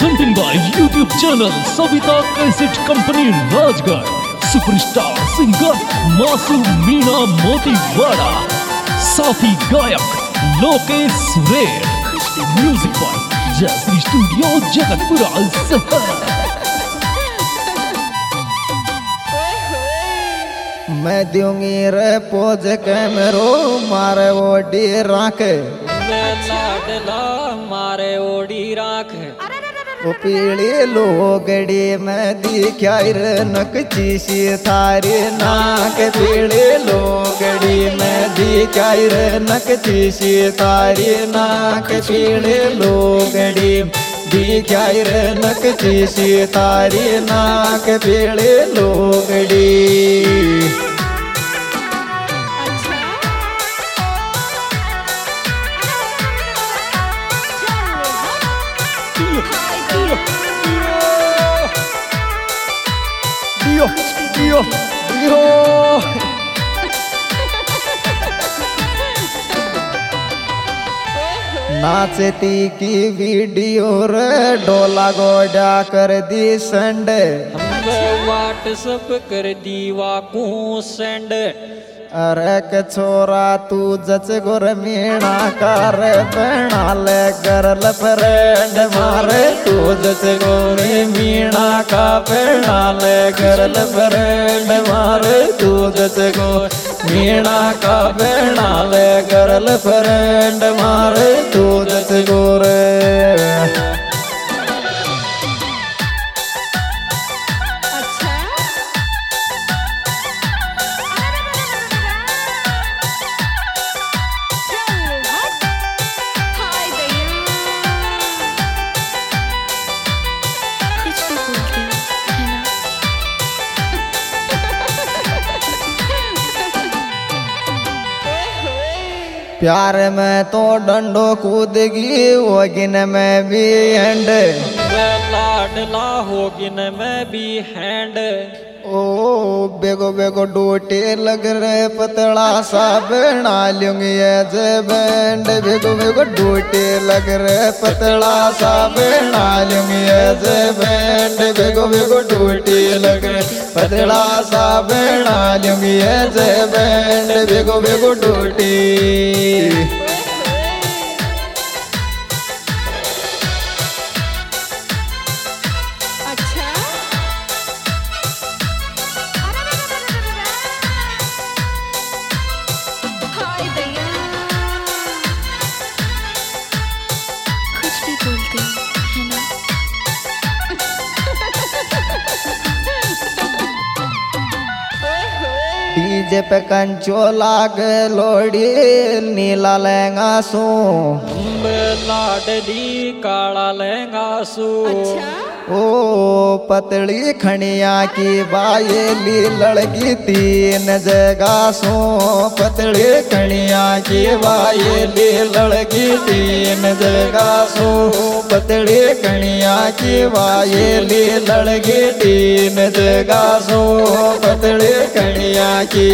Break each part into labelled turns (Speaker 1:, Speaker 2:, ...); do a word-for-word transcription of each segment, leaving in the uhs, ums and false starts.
Speaker 1: presenting by YouTube channel Savita Cassette Company Rajgarh. Superstar singer Masu Meena Motiwada. साथी गायक Lokesh Surer. Music by Jayshree studio Jagatpura शहर.
Speaker 2: मैं दूंगी रे पोज कैमरो मारे ओडी राख
Speaker 3: लाडला मारे ओडी राख
Speaker 2: ओ पीली लोगड़ी में दिखाई रे नकची सी थारी नाक पीली लोगड़ी में दिखाई रे नकची सी थारी नाक पीली लोगड़ी दिखाई रे नकची सी थारी नाक पीली लोगड़ी. Dio, Dio, Dio. नाचती की वीडियो रे डोला गोडा कर दी सेंड.
Speaker 3: व्हाट्सएप कर दी वाकू सेंड.
Speaker 2: अरे के छोरा तू जच गोर मीणा कर बना ले गर्ल फ्रेंड मारे तू जच गोरे मीणा का बना ले गर्ल फ्रेंड मारे तू जच गो मीणा का बना ले गर्ल फ्रेंड मारे तू जच गोरे. प्यार में तो डंडो कूदगी होगिन में भी हैंड.
Speaker 3: लाडला होगिन में भी हैंड.
Speaker 2: ओ बेगो बेगो डोटे लग रहे पतला सा बना लूंगी जे बैंड. बेगो बेगो डोटे लग रहे पतला सा बना लूंगी जे बैंड. बेगो बेगो डोटे लग रहे पतला सा बना लूंगी जे बैंड. बेगो बेगो डोटे. डीजे पे कंचो लाग लोड़ी नीला लहंगा सू.
Speaker 3: लाडली काला लहंगा सू.
Speaker 2: ओ पतली खनिया की बायली लड़की तीन जगह सू. पतली खनिया की बायली लड़की तीन जगह सू. पतली खनिया की बायली लड़की तीन जगह सू. पतली खनिया की.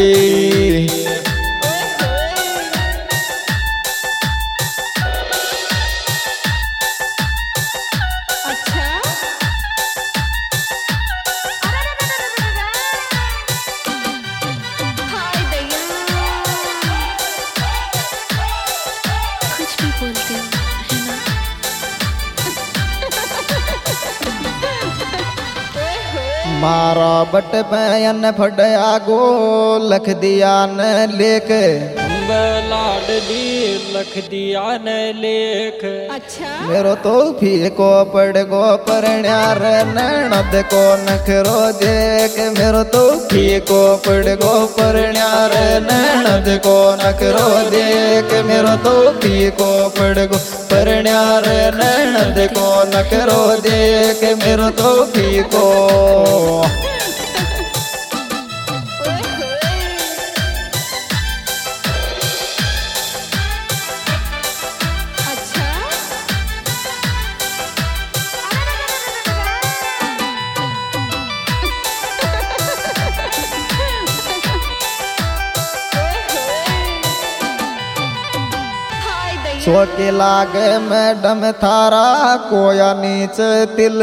Speaker 2: मारा बट पैन फटया गो लख दिया न लेख.
Speaker 3: लाडली लख दिया न लेख.
Speaker 4: अच्छा
Speaker 2: मेरो तो फीको पड़ गो परण्यार ननद को नखरो देख. मेरो तो फीको पड़ गो परण्यार ननद को नखरो देख. मेरो तो फीको पड़ गो परण्यार ननद को नखरो देख. मेरो तो फीको. सोके लागे मैडम थारा कोया नीच तिल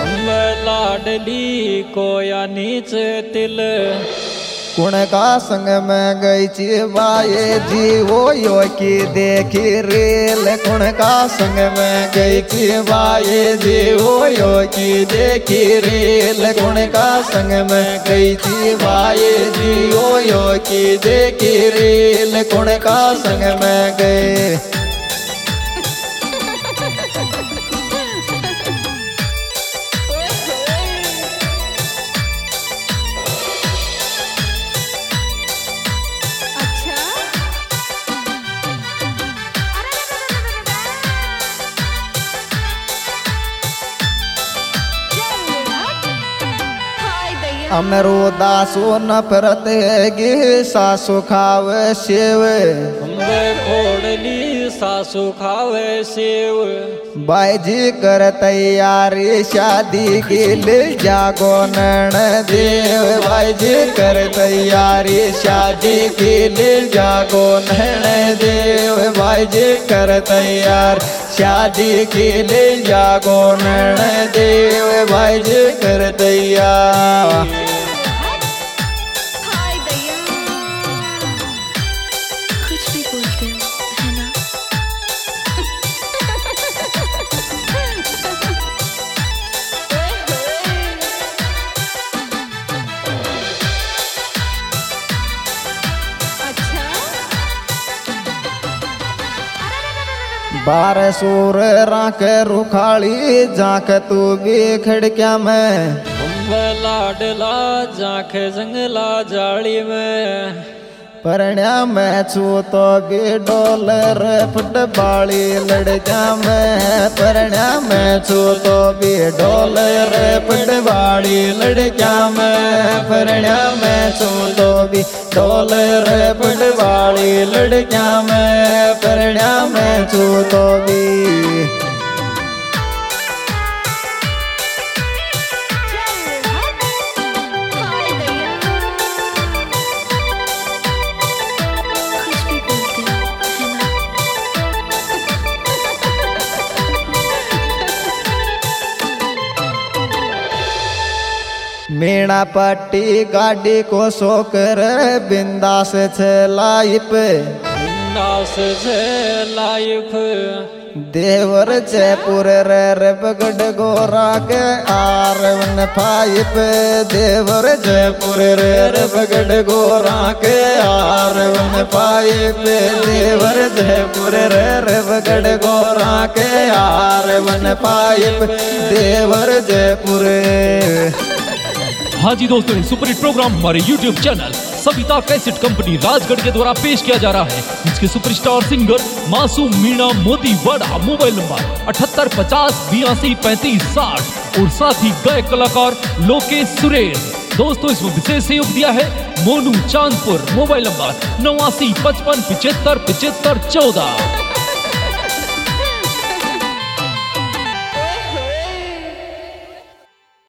Speaker 3: लाडली कोया नीच तिल
Speaker 2: कुण का संग में गई ची बाये जी वो यो की देखी रेल कुण का संग में गई ची बाये जी वो यो की देखी रेल कुण का संग में गई ची बाये जी वो यो की देखी रेल कुण का संग में गए अमरो दासो नफरत गे सासु खावे सेव
Speaker 3: अम्बे खोड़ली सासु खावे सेव
Speaker 2: बाईजी कर तैयारी शादी के ले जागो नैन देव बाईजी कर तैयारी शादी के ले जागो नैन देव बाईजी कर तैयार शादी के ले जागो नैन देव बाईजी कर तैयार बार सूर राख रुखाली जाख तू भी खिड़किया में
Speaker 3: लाडला जाख जंगला जाली में
Speaker 2: परण्या में छू तो भी डॉलर फुटबाली लड़किया में परण्या में छू तो भी डॉलर फुटबाली लड़किया में परण्या में छू तो भी डॉलर फुटबाली लड़किया में परण्या में छू तो भी मीणा पट्टी गाड़ी को सोकर बिंदास लाइफ
Speaker 3: बिंदास लाइफ
Speaker 2: देवर जयपुर रे बगड़ गोरा के आर वन फाइप देवर जयपुर रे बगड़ गोरा के आर वन फाइप देवर जयपुर रे बगड़ गोरा के आर वन फाइप देवर जयपुर।
Speaker 1: हाँ जी दोस्तों, सुपर हिट प्रोग्राम हमारे YouTube channel Savita cassette company Rajgarh के द्वारा पेश किया जा रहा है, जिसके सुपरस्टार सिंगर मासूम मीणा मोतीवाड़ा। मोबाइल नंबर अठहत्तर पचास बयासी पैंतीस साठ और साथ ही गायक कलाकार लोकेश सुरेश। दोस्तों इसमें विशेष सहयोग दिया है मोनू चांदपुर। मोबाइल नंबर नवासी पचपन पिछहत्तर पिछहत्तर चौदह।